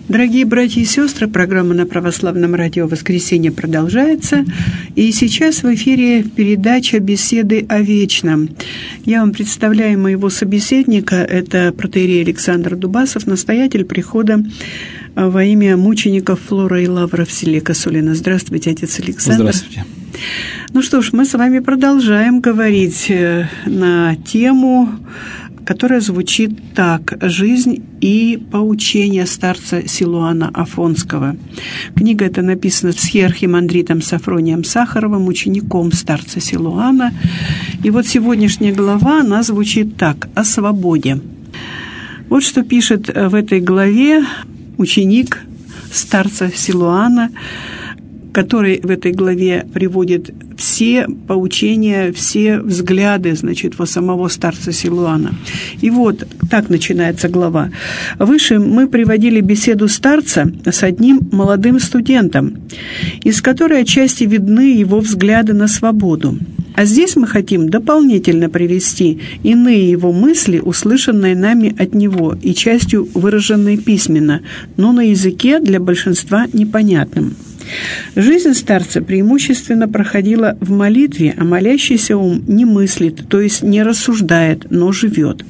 Дорогие братья и сестры, программа на Православном радио «Воскресенье» продолжается. И сейчас в эфире передача «Беседы о вечном». Я вам представляю моего собеседника. Это протоиерей Александр Дубасов, настоятель прихода во имя мучеников Флора и Лавра в селе Косулино. Здравствуйте, отец Александр. Здравствуйте. Ну что ж, мы с вами продолжаем говорить на тему, которая звучит так: «Жизнь и поучение старца Силуана Афонского». Книга эта написана с архимандритом Сафронием Сахаровым, учеником старца Силуана. И вот сегодняшняя глава, она звучит так: «О свободе». Вот что пишет в этой главе ученик старца Силуана, который в этой главе приводит все поучения, все взгляды, во самого старца Силуана. И вот так начинается глава. Выше мы приводили беседу старца с одним молодым студентом, из которой отчасти видны его взгляды на свободу. А здесь мы хотим дополнительно привести иные его мысли, услышанные нами от него и частью выраженные письменно, но на языке для большинства непонятным. Жизнь старца преимущественно проходила в молитве, а молящийся ум не мыслит, то есть не рассуждает, но живет.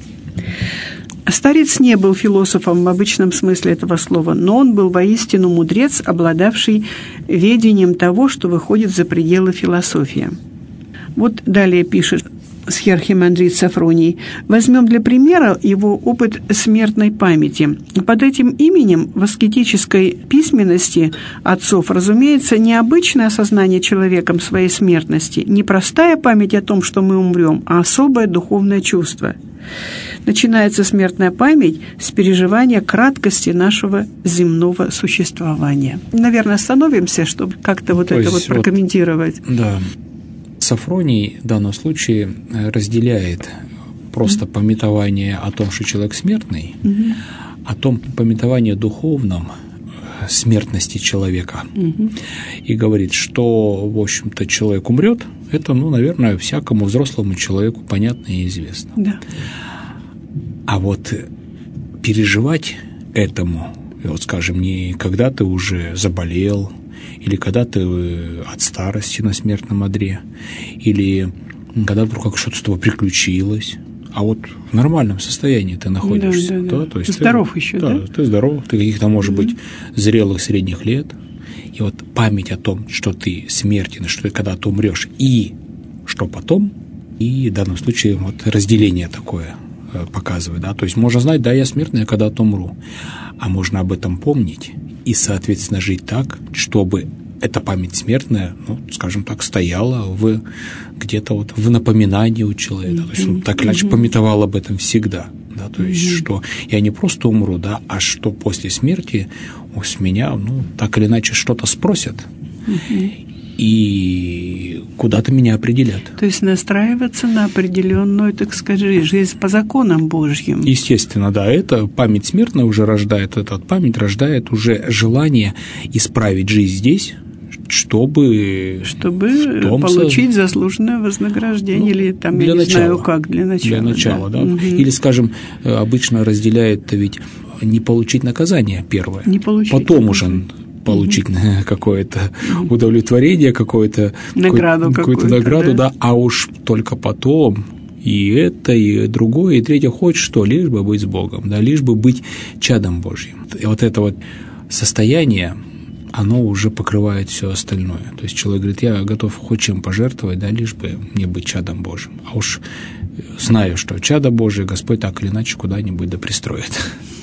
Старец не был философом в обычном смысле этого слова, но он был воистину мудрец, обладавший ведением того, что выходит за пределы философии. Вот далее пишет архимандрит Сафроний: возьмем для примера его опыт смертной памяти. Под этим именем в аскетической письменности отцов, разумеется, не обычное осознание человеком своей смертности, не простая память о том, что мы умрем, а особое духовное чувство. Начинается смертная память с переживания краткости нашего земного существования. Наверное, остановимся, чтобы как-то это прокомментировать. Да. Сафроний в данном случае разделяет просто памятование о том, что человек смертный, о том памятовании духовном смертности человека. И говорит, что, в общем-то, человек умрет, это, наверное, всякому взрослому человеку понятно и известно. Да. А вот переживать этому, скажем, не когда ты уже заболел, или когда ты от старости на смертном одре, или когда вдруг что-то с тобой приключилось, а вот в нормальном состоянии ты находишься. Да. То есть ты здоров еще, да? Ты здоров, ты каких-то, может быть, зрелых средних лет. И вот память о том, что ты смертен, что ты когда-то умрешь, и что потом, и в данном случае разделение такое показывает. Да? То есть можно знать, да, я смертный, я когда-то умру. А можно об этом помнить и, соответственно, жить так, чтобы эта память смертная, скажем так, стояла где-то в напоминании у человека. То есть он так или иначе памятовал об этом всегда. Да? То есть, что я не просто умру, да, а что после смерти с меня, так или иначе что-то спросят. И куда-то меня определят. То есть настраиваться на определенную, так сказать, жизнь по законам Божьим. Естественно, да. Это память смертная уже рождает, память рождает уже желание исправить жизнь здесь, чтобы получить заслуженное вознаграждение, или там, я не знаю как, для начала. Для начала, да. Или, скажем, обычно разделяет ведь не получить наказание первое, потом уже получить какое-то удовлетворение, какую-то награду, да, а уж только потом и это, и другое, и третье, хоть что, лишь бы быть с Богом, да, лишь бы быть чадом Божьим. И это состояние, оно уже покрывает все остальное. То есть человек говорит, я готов хоть чем пожертвовать, да, лишь бы мне быть чадом Божьим. А уж знаю, что чадо Божие Господь так или иначе куда-нибудь да пристроит.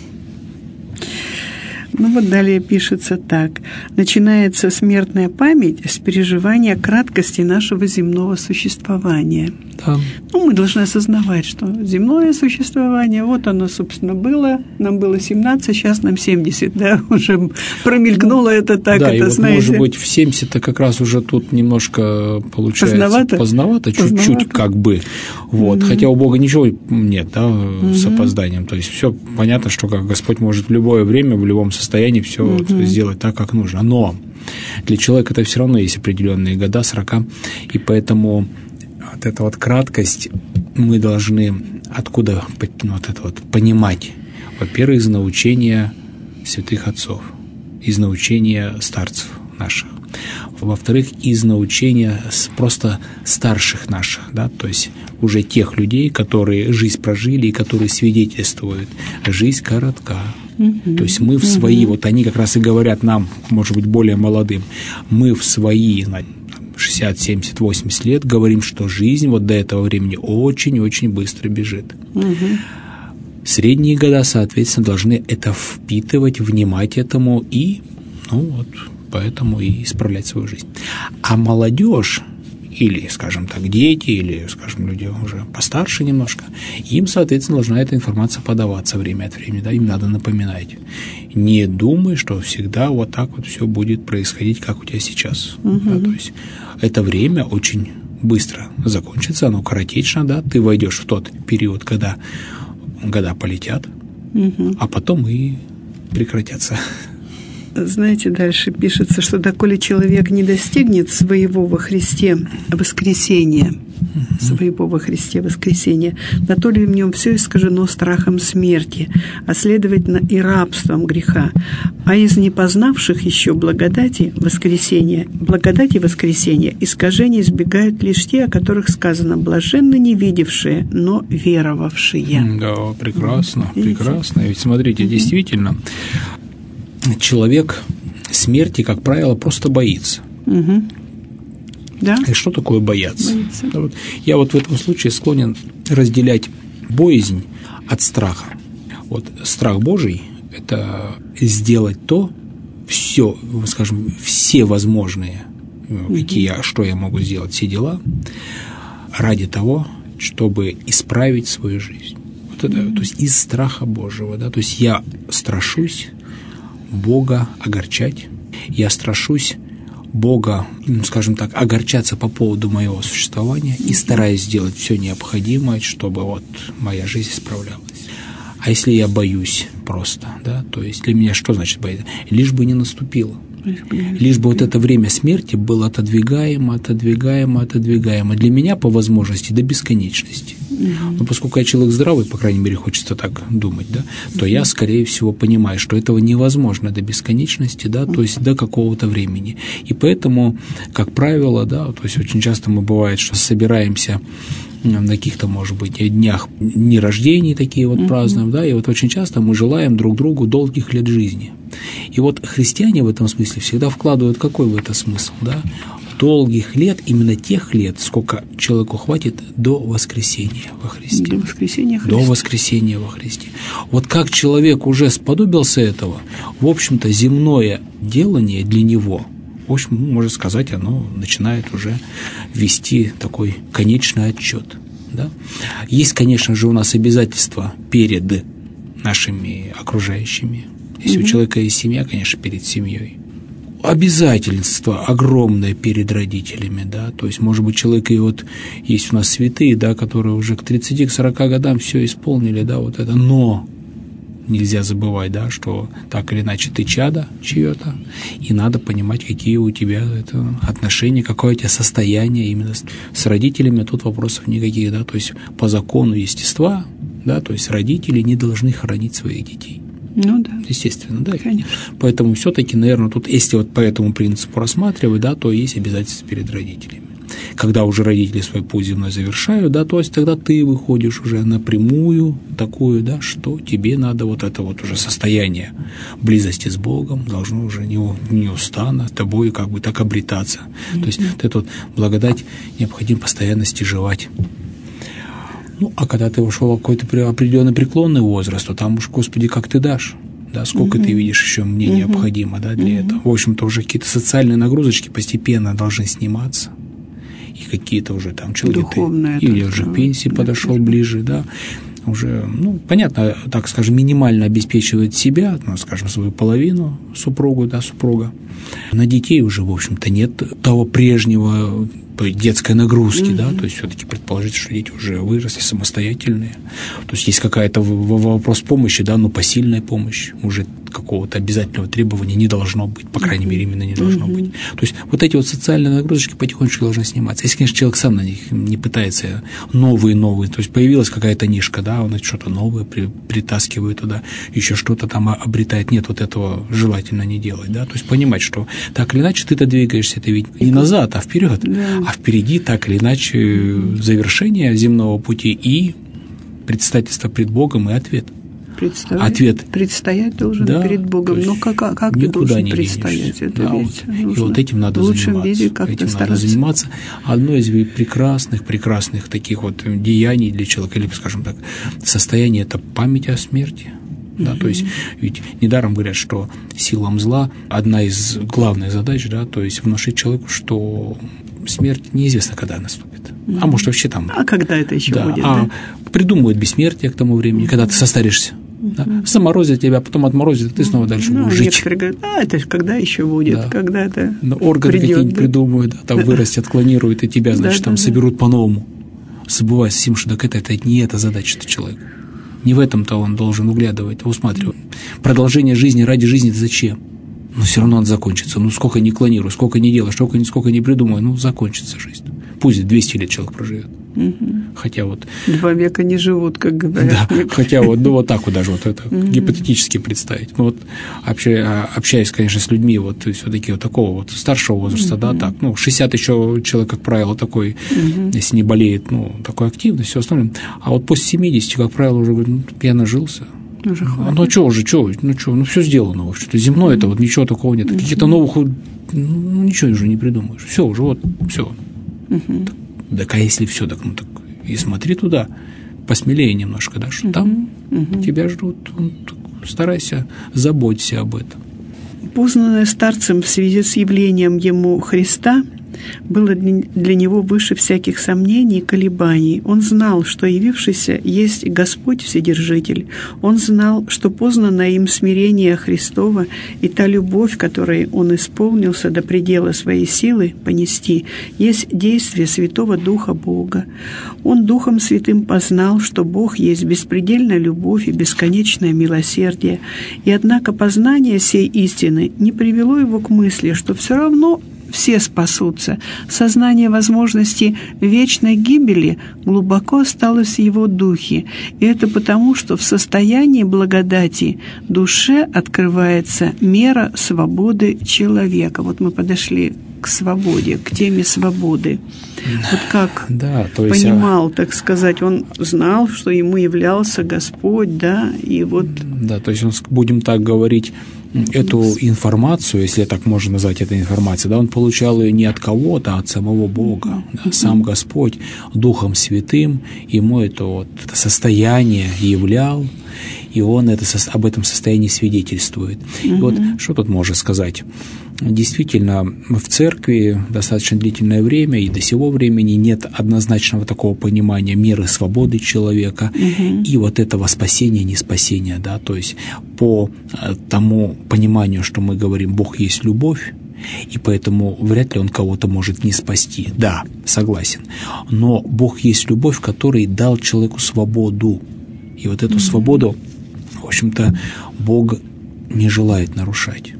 Далее пишется так: начинается смертная память с переживания краткости нашего земного существования. Да. Мы должны осознавать, что земное существование, оно, собственно, было, нам было 17, сейчас нам 70, да, уже промелькнуло это так, да, это, и знаете. Может быть, в 70-то как раз уже тут немножко получается поздновато, чуть-чуть как бы, хотя у Бога ничего нет, да, с опозданием, то есть все понятно, что Господь может в любое время, в любом состоянии все сделать так, как нужно, но для человека это все равно есть определенные года, срока, и поэтому эта краткость мы должны откуда понимать? Во-первых, из научения святых отцов, из научения старцев наших. Во-вторых, из научения просто старших наших, да, то есть уже тех людей, которые жизнь прожили и которые свидетельствуют. Жизнь коротка. То есть мы в свои, вот они как раз и говорят нам, может быть, более молодым, мы в свои 60, 70, 80 лет говорим, что жизнь вот до этого времени очень-очень быстро бежит. Средние года, соответственно, должны это впитывать, внимать этому и, поэтому и исправлять свою жизнь. А молодежь, или, скажем так, дети, или, скажем, люди уже постарше немножко, им, соответственно, должна эта информация подаваться время от времени, да, им надо напоминать. Не думай, что всегда вот так вот все будет происходить, как у тебя сейчас. Да, то есть это время очень быстро закончится, оно коротечно, да, ты войдешь в тот период, когда года полетят, а потом и прекратятся. Знаете, дальше пишется, что доколе человек не достигнет своего во Христе воскресения, на то ли в нем все искажено страхом смерти, а следовательно и рабством греха. А из непознавших еще благодати воскресения искажения избегают лишь те, о которых сказано: блаженны не видевшие, но веровавшие. Да, прекрасно, прекрасно. Ведь смотрите, действительно, человек смерти, как правило, просто боится. Да? И что такое бояться? Вот. Я вот в этом случае склонен разделять боязнь от страха. Вот страх Божий – это сделать все, скажем, все возможные, что я могу сделать, все дела, ради того, чтобы исправить свою жизнь. Вот это, то есть из страха Божьего. Да? То есть я страшусь Бога огорчать, я страшусь Бога, скажем так, огорчаться по поводу моего существования и стараюсь сделать все необходимое, чтобы вот моя жизнь исправлялась. А если я боюсь просто, да, то есть для меня что значит бояться? Лишь бы не наступило. Лишь бы вот это время смерти было отодвигаемо. Для меня, по возможности, до бесконечности. Но поскольку я человек здравый, по крайней мере, хочется так думать, да, то я, скорее всего, понимаю, что этого невозможно до бесконечности, да, то есть до какого-то времени. И поэтому, как правило, да, то есть очень часто бывает, что собираемся на каких-то, может быть, днях дни рождений такие вот празднуем, да, и вот очень часто мы желаем друг другу долгих лет жизни. И вот христиане в этом смысле всегда вкладывают какой в это смысл, да? Долгих лет, именно тех лет, сколько человеку хватит до воскресения во Христе. До воскресения Христа. До воскресения во Христе. Вот как человек уже сподобился этого, в общем-то, земное делание для него, в общем, можно сказать, оно начинает уже вести такой конечный отчет. Да? Есть, конечно же, у нас обязательства перед нашими окружающими. Если у человека есть семья, конечно, перед семьей. Обязательство огромное перед родителями, да, то есть, может быть, человек и вот есть у нас святые, да, которые уже к 30-40 годам все исполнили, да, вот это, но нельзя забывать, да, что так или иначе ты чадо чье-то, и надо понимать, какие у тебя отношения, какое у тебя состояние именно с родителями, тут вопросов никаких, да, то есть по закону естества, да, то есть родители не должны хоронить своих детей. Ну да. Естественно, да. Конечно. Поэтому все-таки, наверное, тут, если вот по этому принципу рассматривать, да, то есть обязательства перед родителями. Когда уже родители свой путь земной завершают, да, то есть тогда ты выходишь уже напрямую такую, да, что тебе надо вот это вот уже состояние близости с Богом должно уже неустанно тобой как бы так обретаться. То есть вот эту вот благодать необходимо постоянно стяжевать. Ну, а когда ты вошел в какой-то определенный преклонный возраст, то там уж, Господи, как ты дашь, да, сколько ты видишь еще мне необходимо, да, для этого. В общем-то, уже какие-то социальные нагрузочки постепенно должны сниматься, и какие-то уже там человек или уже к пенсии подошел ближе, да, уже, ну, понятно, так скажем, минимально обеспечивает себя, ну, скажем, свою половину, супруга. На детей уже, в общем-то, нет того прежнего той детской нагрузки, да, то есть все-таки предположить, что дети уже выросли, самостоятельные. То есть есть какая-то вопрос помощи, да, но посильная помощь уже какого-то обязательного требования не должно быть, по крайней мере, именно не должно быть. То есть вот эти вот социальные нагрузочки потихонечку должны сниматься. Если, конечно, человек сам на них не пытается новые, то есть появилась какая-то нишка, да, он что-то новое притаскивает туда, еще что-то там обретает. Нет, вот этого желательно не делать, да, то есть понимать, что так или иначе ты-то двигаешься, это ведь не назад, а вперед, а впереди так или иначе завершение земного пути и предстательство пред Богом и ответ. Предстоять должен перед Богом. Но как ты должен предстоять? Это ведь и вот этим надо в лучшем заниматься. Виде как-то этим стараться. Надо заниматься. Одно из прекрасных таких вот деяний для человека, или, скажем так, состояние – это память о смерти. Да, то есть ведь недаром говорят, что силам зла одна из главных задач, да, то есть внушить человеку, что смерть неизвестно, когда наступит. А может, вообще там… А когда это еще будет? Придумывают бессмертие к тому времени, когда ты состаришься. Да? Заморозят тебя, потом отморозят, и ты снова дальше будешь жить. Некоторые говорят, это же когда еще будет, когда это органы придет, какие-нибудь придумают, там вырастят, клонируют, и тебя, значит, там соберут по-новому. Забывая с тем, что так это не эта задача человека. Не в этом-то он должен углядывать, усматривать. Продолжение жизни ради жизни – это зачем? Но все равно он закончится. Сколько ни клонирую, сколько ни делаю, сколько ни придумаю, закончится жизнь. Пусть 200 лет человек проживет. Хотя вот… 2 века не живут, как говорят. Да, хотя вот так вот даже вот это гипотетически представить. Общаясь, конечно, с людьми все-таки такого вот старшего возраста, да, так, 60 еще человек, как правило, такой, если не болеет, такой активный, все остальное. А вот после 70, как правило, уже говорит, я нажился. Все сделано, что-то земное, это ничего такого нет. Каких-то новых, ничего уже не придумаешь. Все уже, все. Так, а если все, так и смотри туда, посмелее немножко, да, что там тебя ждут, старайся, заботься об этом. Познанное старцем в связи с явлением ему Христа было для него выше всяких сомнений и колебаний. Он знал, что явившийся есть Господь Вседержитель. Он знал, что познанное им смирение Христова и та любовь, которой он исполнился до предела своей силы понести, есть действие Святого Духа Бога. Он Духом Святым познал, что Бог есть беспредельная любовь и бесконечное милосердие. И однако познание сей истины не привело его к мысли, что все равно все спасутся. Сознание возможности вечной гибели глубоко осталось в его духе, и это потому, что в состоянии благодати душе открывается мера свободы человека. Мы подошли к свободе, к теме свободы. Как то есть, понимал, так сказать, он знал, что ему являлся Господь, да, и Да, то есть, будем так говорить, эту информацию, если так можно назвать это информацией, да, он получал ее не от кого-то, а от самого Бога. Да, сам Господь Духом Святым ему это состояние являл, и он об этом состоянии свидетельствует. И что тут можно сказать? Действительно, в церкви достаточно длительное время, и до сего времени нет однозначного такого понимания меры свободы человека и этого спасения, не спасения. Да? То есть по тому пониманию, что мы говорим, Бог есть любовь, и поэтому вряд ли он кого-то может не спасти. Да, согласен. Но Бог есть любовь, который дал человеку свободу. И эту свободу, в общем-то, Бог не желает нарушать.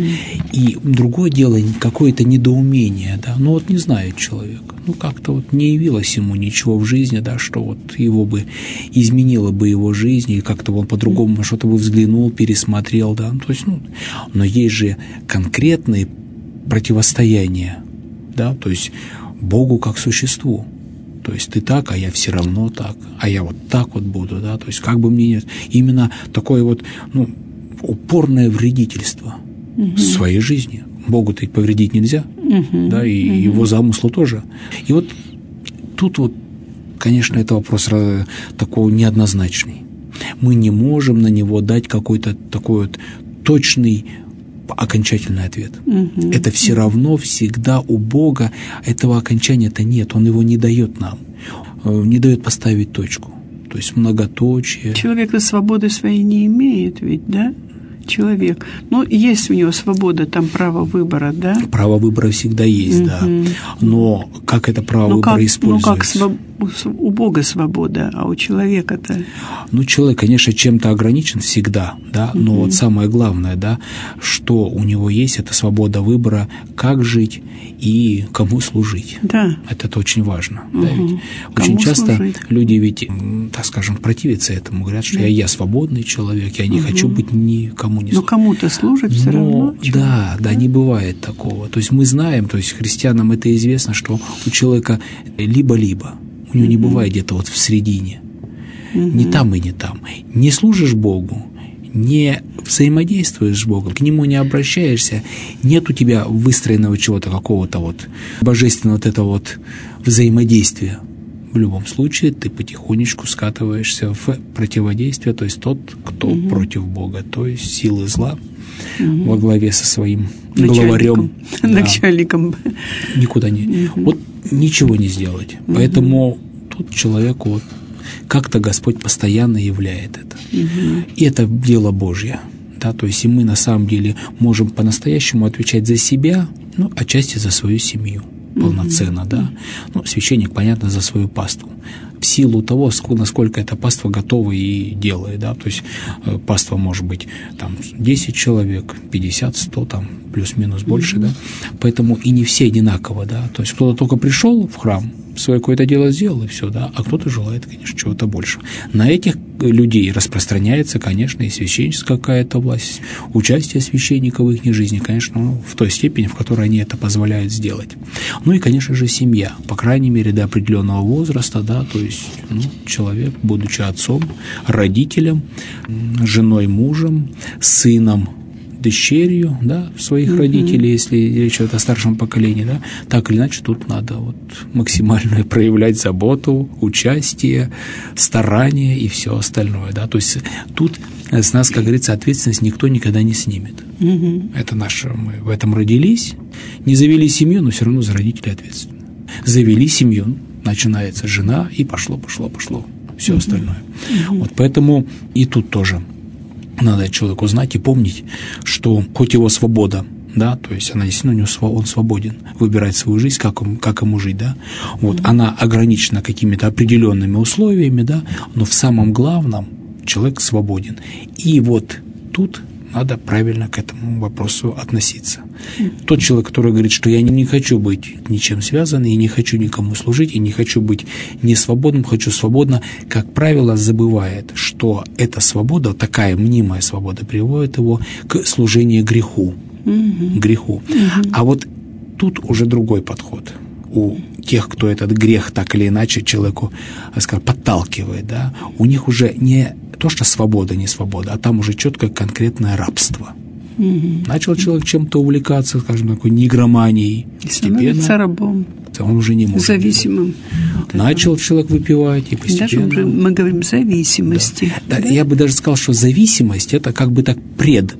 И другое дело, какое-то недоумение, да, не знает человек, как-то не явилось ему ничего в жизни, да, что его бы изменило бы его жизнь, или как-то он по-другому на что-то бы взглянул, пересмотрел, да, то есть, но есть же конкретные противостояния, да, то есть Богу как существу. То есть ты так, а я все равно так, а я так буду, да, то есть как бы мне нет. Именно такое упорное вредительство своей жизни. Богу-то и повредить нельзя, да, и его замыслу тоже. И тут конечно, это вопрос такой неоднозначный. Мы не можем на него дать какой-то такой точный, окончательный ответ. Это все равно всегда у Бога этого окончания-то нет, Он его не дает нам, не дает поставить точку. То есть многоточие. Человек свободы своей не имеет ведь, да? человек. Ну, есть у него свобода, там право выбора, да? Право выбора всегда есть, да. Но как это право выбора используется? Ну, как у Бога свобода, а у человека-то? Ну, человек, конечно, чем-то ограничен всегда, да, но вот самое главное, да, что у него есть, это свобода выбора, как жить и кому служить. Да. Это очень важно. Да, ведь очень часто служить? Люди ведь, так скажем, противятся этому, говорят, что я свободный человек, я не хочу быть никому не служить. Но кому-то служат все равно. Да, не бывает такого. То есть мы знаем, то есть христианам это известно, что у человека либо-либо. У него не бывает где-то вот в середине. Не там и не там. Не служишь Богу, не взаимодействуешь с Богом, к Нему не обращаешься, нет у тебя выстроенного чего-то, какого-то вот божественного вот этого вот взаимодействия. В любом случае ты потихонечку скатываешься в противодействие, то есть тот, кто против Бога, то есть силы зла во главе со своим главарем. Начальником. Никуда не... Вот ничего не сделать. Поэтому тут человеку вот как-то Господь постоянно являет это. И это дело Божье. Да, то есть и мы на самом деле можем по-настоящему отвечать за себя, ну, отчасти за свою семью полноценно, да. Ну, священник, понятно, за свою паству. В силу того, насколько эта паства готова и делает, да, то есть паства может быть там 10 человек, 50, 100, там плюс-минус больше, да, поэтому и не все одинаково, да, то есть кто-то только пришел в храм, свое какое-то дело сделал, и все, да, а кто-то желает, конечно, чего-то больше. На этих людей распространяется, конечно, и священническая какая-то власть, участие священника в их жизни, конечно, в той степени, в которой они это позволяют сделать. Ну и, конечно же, семья, по крайней мере, до определенного возраста, да, то есть человек, будучи отцом, родителем, женой, мужем, сыном, дочерью, да, своих родителей, если речь идет о старшем поколении, да, так или иначе тут надо вот максимально проявлять заботу, участие, старание и все остальное, да, то есть тут с нас, как говорится, ответственность никто никогда не снимет. Это наше, мы в этом родились, не завели семью, но все равно за родителей ответственны. Завели семью, начинается жена, и пошло, все остальное. Вот поэтому и тут тоже надо человеку знать и помнить, что хоть его свобода, да, то есть она действительно, он свободен выбирать свою жизнь, как ему жить, да, вот, она ограничена какими-то определенными условиями, да, но в самом главном человек свободен. И вот тут надо правильно к этому вопросу относиться. Тот человек, который говорит, что я не хочу быть ничем связан, и не хочу никому служить, и не хочу быть не свободным, хочу свободно, как правило, забывает, что эта свобода, такая мнимая свобода, приводит его к служению греху. Греху. А вот тут уже другой подход. У тех, кто этот грех так или иначе человеку, скажем, подталкивает, да, у них уже не то, что свобода, не свобода, а там уже четко конкретное рабство. Начал человек чем-то увлекаться, скажем, такой негроманией, становится рабом. Он уже не может. Зависимым. Начал человек выпивать, и постепенно... Даже мы говорим зависимости. Да. Я бы даже сказал, что зависимость – это как бы так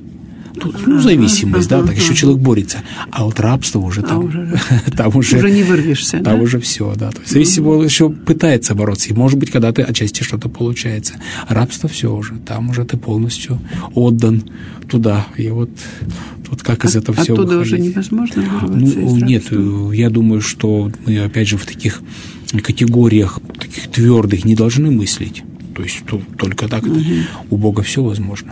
зависимость, да, так еще человек борется. А вот рабство уже там, там уже не вырвешься, там да? Уже все, да. То есть зависимость еще пытается бороться, и, может быть, когда-то отчасти что-то получается. Рабство все уже, там уже ты полностью отдан туда, и вот как из этого все оттуда выходить. Уже невозможно вырваться из нет, я думаю, что мы, опять же, в таких категориях, таких твердых не должны мыслить. То есть только так у Бога все возможно.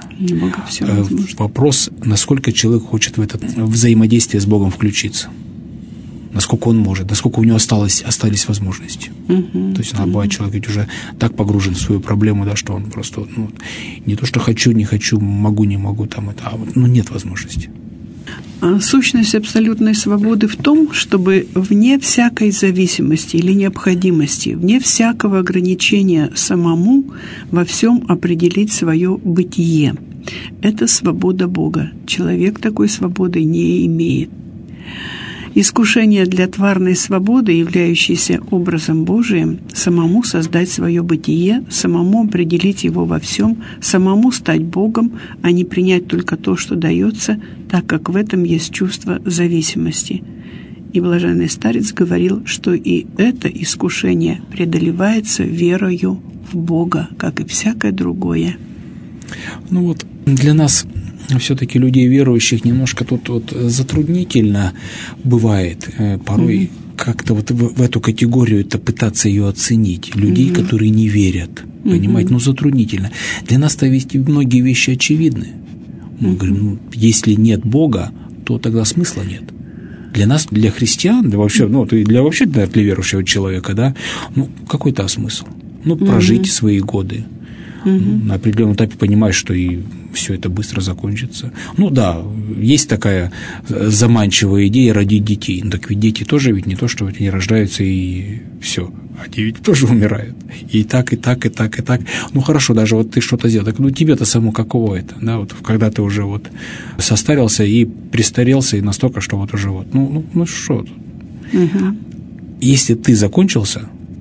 Вопрос, насколько человек хочет в это взаимодействие с Богом включиться. Насколько он может, насколько у него остались возможности. То есть бывает, человек ведь уже так погружен в свою проблему, да, что он просто не то, что хочу, не хочу, могу, не могу, там это, нет возможности. Сущность абсолютной свободы в том, чтобы вне всякой зависимости или необходимости, вне всякого ограничения самому во всем определить свое бытие. Это свобода Бога. Человек такой свободы не имеет. Искушение для тварной свободы, являющейся образом Божиим, самому создать свое бытие, самому определить его во всем, самому стать Богом, а не принять только то, что дается, так как в этом есть чувство зависимости. И блаженный старец говорил, что и это искушение преодолевается верою в Бога, как и всякое другое. Для нас все-таки людей верующих немножко тут вот затруднительно бывает порой как-то вот в эту категорию это пытаться ее оценить. Людей, которые не верят, понимаете, ну затруднительно. Для нас-то ведь многие вещи очевидны. Мы говорим, ну, если нет Бога, то тогда смысла нет. Для нас, для христиан, да вообще, ну, для верующего человека, да, ну, какой-то смысл. Ну, прожить свои годы. На определенном этапе понимаешь, что и все это быстро закончится. Ну да, есть такая заманчивая идея родить детей. Ну, так ведь дети тоже ведь не то, что они рождаются и все. Они ведь тоже умирают. И так, и так, и так, и так. Ну хорошо, даже вот ты что-то сделал. Так ну тебе-то само каково это? Да, вот когда ты уже вот состарился и престарелся, и настолько, что вот уже вот. Ну что тут? Если ты закончился,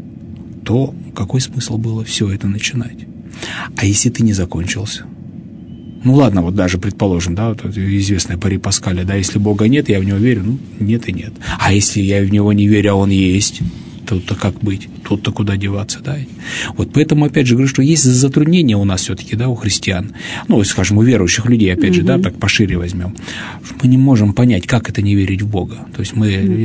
то какой смысл было все это начинать? А если ты не закончился? Ну ладно, вот даже предположим, да, вот известная пари Паскаля, да, если Бога нет, я в Него верю, ну нет и нет. А если я в Него не верю, а Он есть, тут-то как быть? Тут-то куда деваться, да? Вот поэтому, опять же, говорю, что есть затруднения у нас все-таки, да, у христиан, ну, скажем, у верующих людей, опять же, да, так пошире возьмем. Мы не можем понять, как это не верить в Бога. То есть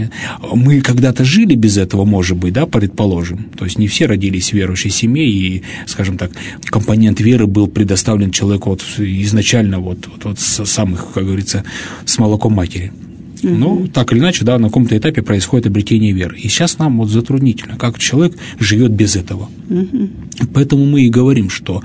мы когда-то жили без этого, может быть, да, предположим. То есть не все родились в верующей семье, и, скажем так, компонент веры был предоставлен человеку вот изначально вот с самых, как говорится, с молоком матери. Ну, так или иначе, да, на каком-то этапе происходит обретение веры. И сейчас нам вот затруднительно, как человек живет без этого. Поэтому мы и говорим, что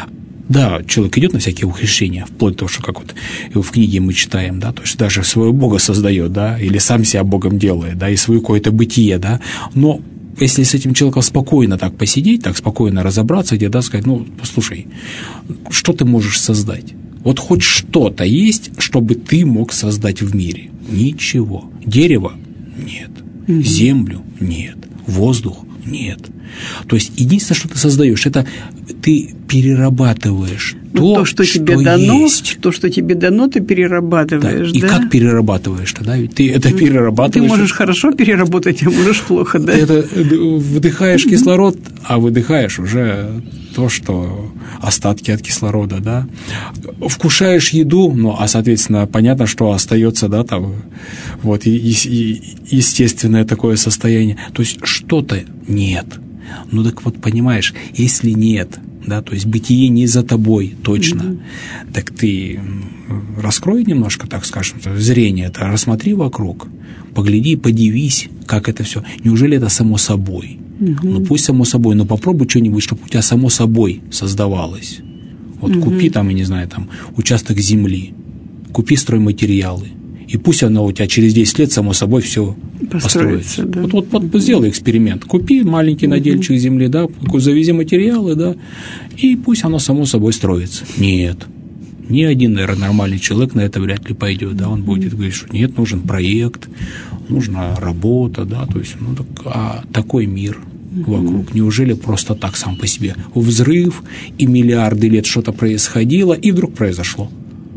да, человек идет на всякие ухищрения, вплоть до того, что как вот в книге мы читаем, да, то есть даже своего Бога создает, да, или сам себя Богом делает, да, и свое какое-то бытие, да, но если с этим человеком спокойно так посидеть, так спокойно разобраться, где, да, сказать, ну, послушай, что ты можешь создать? Вот хоть что-то есть, чтобы ты мог создать в мире? Ничего. Дерево? Нет. Землю? Нет. Воздух? Нет. То есть единственное, что ты создаешь, это ты перерабатываешь то, что тебе дано, есть. То, что тебе дано, ты перерабатываешь, да? И как перерабатываешь-то, да? Ведь ты это перерабатываешь. Ты можешь хорошо переработать, а можешь плохо, да? Это вдыхаешь кислород, а выдыхаешь уже то, что остатки от кислорода, да? Вкушаешь еду, ну, а, соответственно, понятно, что остается, да, там, вот, естественное такое состояние. То есть что-то нет. Ну, так вот, понимаешь, если нет, да, то есть бытие не за тобой, точно, так ты раскрой немножко, так скажем, зрение, это рассмотри вокруг, погляди, подивись, как это все. Неужели это само собой? Ну, пусть само собой, но попробуй что-нибудь, чтобы у тебя само собой создавалось. Вот купи там, я не знаю, там, участок земли, купи стройматериалы, и пусть оно у тебя через 10 лет само собой все построится. Да. Вот сделай эксперимент. Купи маленький надельчик земли, да, завези материалы, да, и пусть оно само собой строится. Нет. Ни один, наверное, нормальный человек на это вряд ли пойдет, да, он будет говорить, что нет, нужен проект, нужна работа, да, то есть, ну, такой мир вокруг. Неужели просто так сам по себе? Взрыв, и миллиарды лет что-то происходило, и вдруг произошло.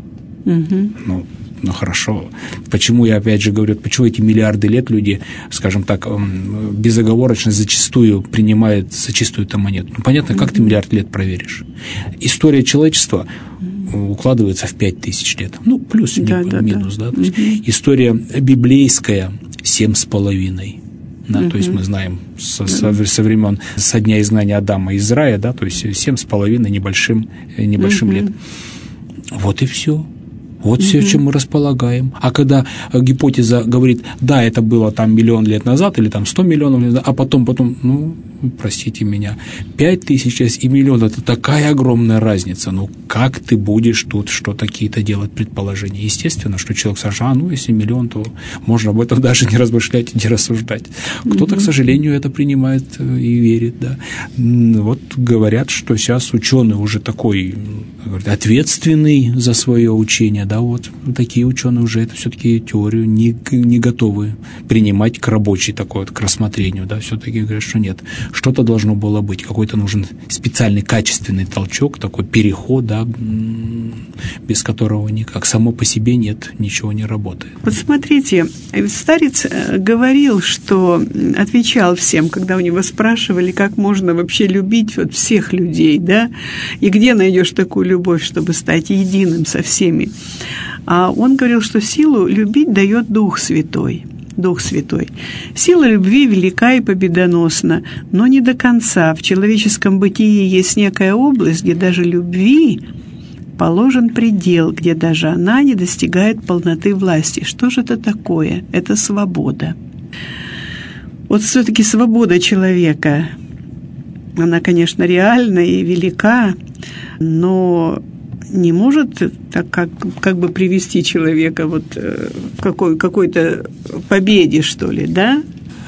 Ну, хорошо. Почему я, опять же, говорю, почему эти миллиарды лет люди, скажем так, безоговорочно зачастую принимают за чистую-то монету? Ну, понятно, как ты миллиард лет проверишь? История человечества укладывается в 5000 лет. Ну, плюс, минус, да. То есть история библейская 7,5. Да, то есть мы знаем со времен, со дня изгнания Адама из рая, да, то есть 7,5 небольшим лет. Вот и все. Вот все, чем мы располагаем. А когда гипотеза говорит, да, это было там миллион лет назад или там 100 миллионов лет назад, а потом, ну, простите меня, 5000 лет и миллион – это такая огромная разница. Ну, как ты будешь тут что-то какие-то делать предположения? Естественно, что человек скажет, ну, если миллион, то можно об этом даже не размышлять и не рассуждать. Кто-то, к сожалению, это принимает и верит, да. Вот говорят, что сейчас ученый уже такой, ответственный за свое учение, да, вот такие ученые уже это все-таки теорию не готовы принимать к рабочей такой вот, к рассмотрению, да, все-таки говорят, что нет, что-то должно было быть, какой-то нужен специальный качественный толчок, такой переход, да, без которого никак, само по себе нет, ничего не работает. Вот смотрите, старец говорил, что отвечал всем, когда у него спрашивали, как можно вообще любить вот всех людей, да, и где найдешь такую любовь, чтобы стать единым со всеми. А он говорил, что силу любить дает Дух Святой. Дух Святой. Сила любви велика и победоносна, но не до конца. В человеческом бытии есть некая область, где даже любви положен предел, где даже она не достигает полноты власти. Что же это такое? Это свобода. Вот все-таки свобода человека, она, конечно, реальна и велика, но не может так как бы привести человека вот к какой-то победе, что ли, да?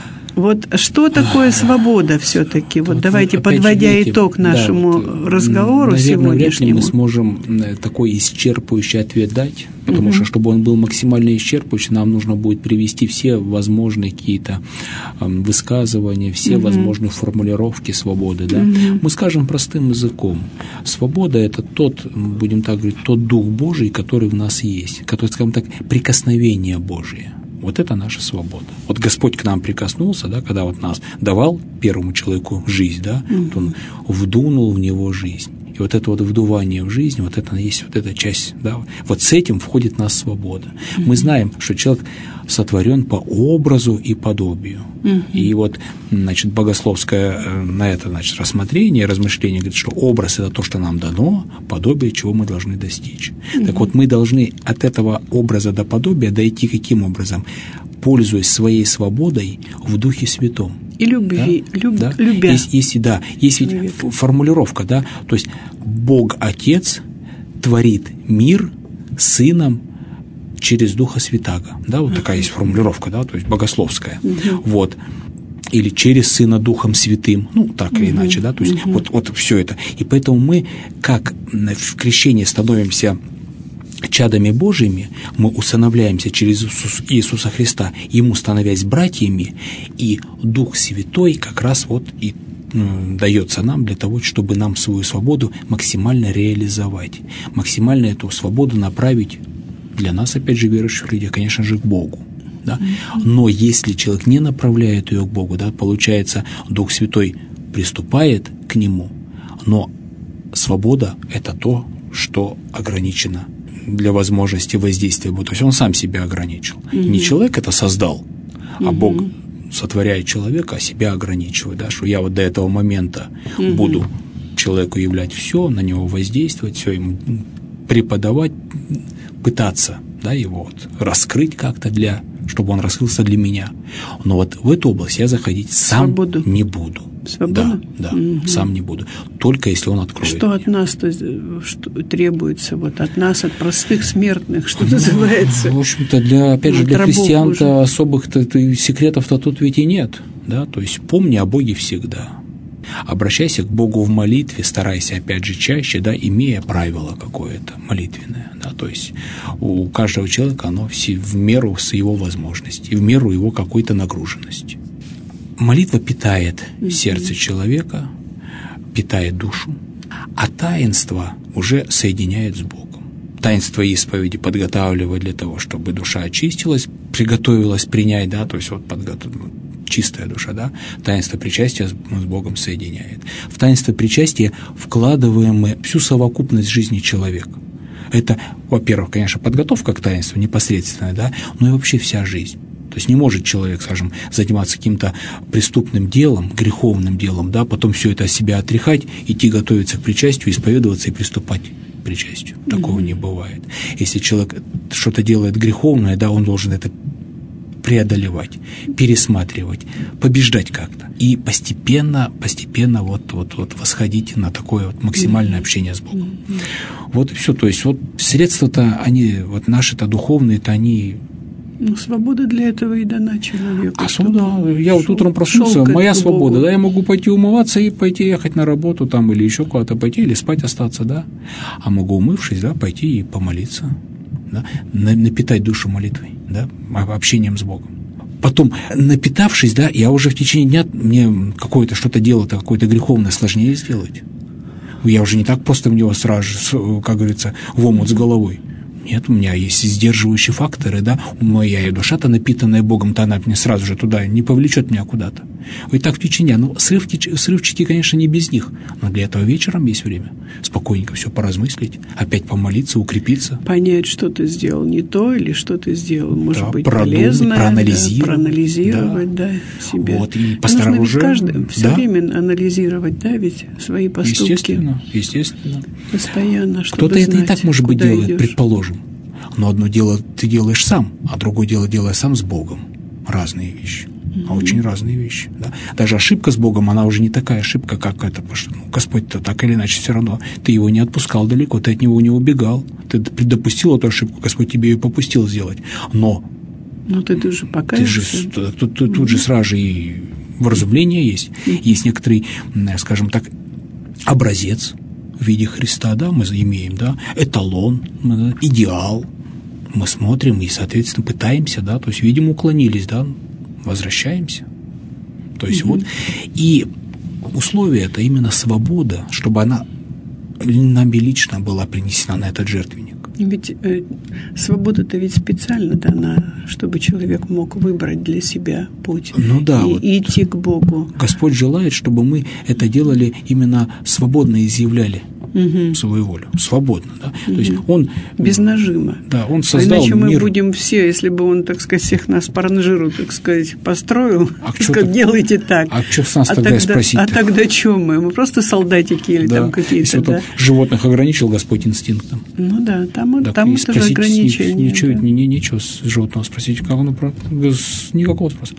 Вот что такое свобода все-таки? Вот давайте, подводя итог нашему разговору сегодняшнему. Вряд ли мы сможем такой исчерпывающий ответ дать, потому что, чтобы он был максимально исчерпывающий, нам нужно будет привести все возможные какие-то высказывания, все возможные формулировки свободы. Да? Мы скажем простым языком. Свобода – это тот, будем так говорить, тот Дух Божий, который в нас есть, который, скажем так, прикосновение Божие. Вот это наша свобода. Вот Господь к нам прикоснулся, да, когда вот нас давал первому человеку жизнь, да, вот Он вдунул в него жизнь. И вот это вот вдувание в жизнь, вот это есть вот эта часть, да, вот с этим входит в нас свобода. Мы знаем, что человек сотворен по образу и подобию. И вот, значит, богословское на это, значит, рассмотрение, размышление говорит, что образ – это то, что нам дано, подобие, чего мы должны достичь. Так вот, мы должны от этого образа до подобия дойти каким образом? Пользуясь своей свободой в Духе Святом. И любви, да? любя. Есть ведь формулировка, да, то есть Бог Отец творит мир Сыном через Духа Святаго, да, вот такая есть формулировка, да, то есть богословская, вот, или через Сына Духом Святым, ну, так или иначе, да, то есть вот все это, и поэтому мы, как в крещении становимся чадами Божьими, мы усыновляемся через Иисуса Христа, Ему становясь братьями, и Дух Святой как раз вот и дается нам для того, чтобы нам свою свободу максимально реализовать, максимально эту свободу направить для нас, опять же, верующих людей, конечно же, к Богу. Да? Но если человек не направляет ее к Богу, да, получается, Дух Святой приступает к Нему, но свобода – это то, что ограничено для возможности воздействия Бога. То есть он сам себя ограничил. Не человек это создал, а Бог сотворяет человека, а себя ограничивает. Да, что я вот до этого момента буду человеку являть все, на него воздействовать, все ему преподавать, пытаться, да, его вот раскрыть как-то чтобы он раскрылся для меня. Но вот в эту область я заходить сам не буду. Свобода? Да, сам не буду. Только если он откроет. Что от нас требуется, вот от нас, от простых смертных, что называется? В общем-то, для христиан-то особых-то секретов-то тут ведь и нет. Да? То есть помни о Боге всегда. Обращайся к Богу в молитве, старайся, опять же, чаще, да, имея правило какое-то молитвенное. Да? То есть у каждого человека оно в меру с его возможностей, в меру его какой-то нагруженности. Молитва питает сердце человека, питает душу, а таинство уже соединяет с Богом. Таинство исповеди подготавливает для того, чтобы душа очистилась, приготовилась принять, да, то есть вот чистая душа, да, таинство причастия с Богом соединяет. В таинство причастия вкладываем мы всю совокупность жизни человека. Это, во-первых, конечно, подготовка к таинству непосредственная, да, но и вообще вся жизнь. То есть не может человек, скажем, заниматься каким-то преступным делом, греховным делом, да, потом все это от себя отряхать, идти готовиться к причастию, исповедоваться и приступать к причастию. Такого не бывает. Если человек что-то делает греховное, да, он должен это преодолевать, пересматривать, побеждать как-то. И постепенно вот восходить на такое вот максимальное общение с Богом. Вот и все. То есть вот средства-то, они, вот наши-то духовные-то, они... Ну, свобода для этого и дана человеку. Я вот утром проснулся, моя свобода, Богу. Да, я могу пойти умываться и пойти ехать на работу там, или еще куда-то пойти, или спать остаться, да. А могу, умывшись, да, пойти и помолиться. да, напитать душу молитвой, да, общением с Богом. Потом, напитавшись, да, я уже в течение дня, мне какое-то что-то дело-то, какое-то греховное сложнее сделать. Я уже не так просто в него сразу, как говорится, в омут с головой. Нет, у меня есть сдерживающие факторы, да, моя душа-то напитанная Богом-то, она мне сразу же туда не повлечет меня куда-то. И так в течение дня. Ну, срывчики, конечно, не без них, но для этого вечером есть время. Спокойненько все поразмыслить, опять помолиться, укрепиться. Понять, что ты сделал не то или что ты сделал, может быть, продумать, полезно. проанализировать, да, себя. Вот, и постараться уже. Нужно ведь все время анализировать, да, ведь свои поступки. Естественно. Постоянно, чтобы кто-то это знать, и так, может быть, делает, идешь. предположим. Но одно дело ты делаешь сам, а другое дело делаешь сам с Богом. Разные вещи. А очень разные вещи. Да? Даже ошибка с Богом, она уже не такая ошибка, как это. Потому что Господь-то так или иначе все равно. Ты его не отпускал далеко, ты от него не убегал. Ты допустил эту ошибку, Господь тебе ее попустил сделать. Но ты же покаешься. Тут же сразу же и вразумление есть. Есть некоторый, скажем так, образец в виде Христа, да, мы имеем, да, эталон, идеал. Мы смотрим и, соответственно, пытаемся, да, то есть, видимо, уклонились, да, возвращаемся. То есть вот, и условие это именно свобода, чтобы она нами лично была принесена на этот жертвенник. Ведь свобода-то ведь специально дана, чтобы человек мог выбрать для себя путь и идти к Богу. Господь желает, чтобы мы это делали именно свободно, изъявляли свою волю, свободно, да. То есть он без нажима. Да, он создал иначе мы мир. Будем все, если бы он, так сказать, всех нас по ранжиру, так сказать, построил, как делайте так. А что с нас тогда спросить? А тогда что мы? Мы просто солдатики или там какие-то. Если вот животных ограничил Господь инстинктом. Ну да, там это же ограничение. Ничего с животного спросить, как оно без никакого спроса.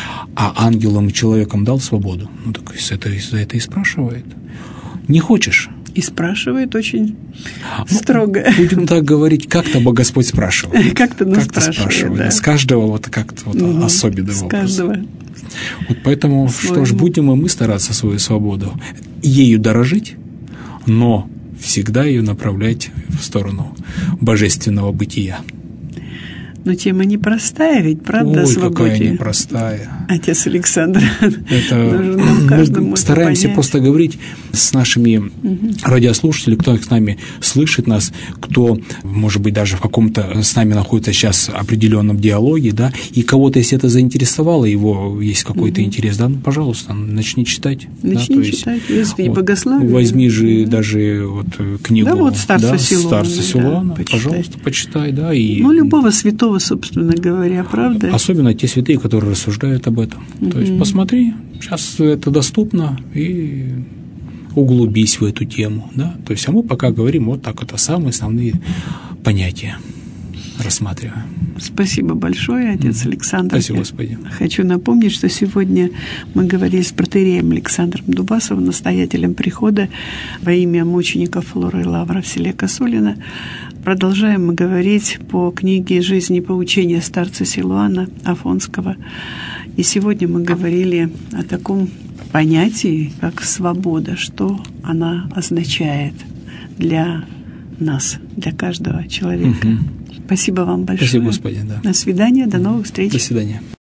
А ангелам и человекам дал свободу. Ну так за это и спрашивает. Не хочешь? И спрашивает очень строго. Будем так говорить, как-то бы Господь спрашивает. Как-то спрашивает, да. С каждого вот как-то вот особенного образа. С каждого. Вот поэтому, что ж, будем и мы стараться свою свободу ею дорожить, но всегда ее направлять в сторону божественного бытия. Но тема непростая ведь, правда, о свободе? Какая непростая. Отец Александр, это мы стараемся просто говорить с нашими радиослушателями, кто с нами слышит нас, кто, может быть, даже в каком-то с нами находится сейчас определенном диалоге, да, и кого-то, если это заинтересовало, его есть какой-то интерес, да, ну, пожалуйста, начни читать. Начни читать, возьми богословие. Возьми же даже вот книгу. Да, вот Старца Силуана, пожалуйста, почитай, да. И любого святого, собственно говоря, правда? Особенно те святые, которые рассуждают об этом. То есть посмотри, сейчас это доступно, и углубись в эту тему. Да? То есть, а мы пока говорим вот так, это самые основные понятия рассматриваем. Спасибо большое, отец Александр. Спасибо, Господи. Хочу напомнить, что сегодня мы говорили с протоиереем Александром Дубасовым, настоятелем прихода во имя мучеников Флоры и Лавра в селе Косулино. Продолжаем мы говорить по книге «Жизнь и поучение старца Силуана Афонского». И сегодня мы говорили о таком понятии, как свобода, что она означает для нас, для каждого человека. Спасибо вам большое. Спасибо, Господи. Да. До свидания, до новых встреч. До свидания.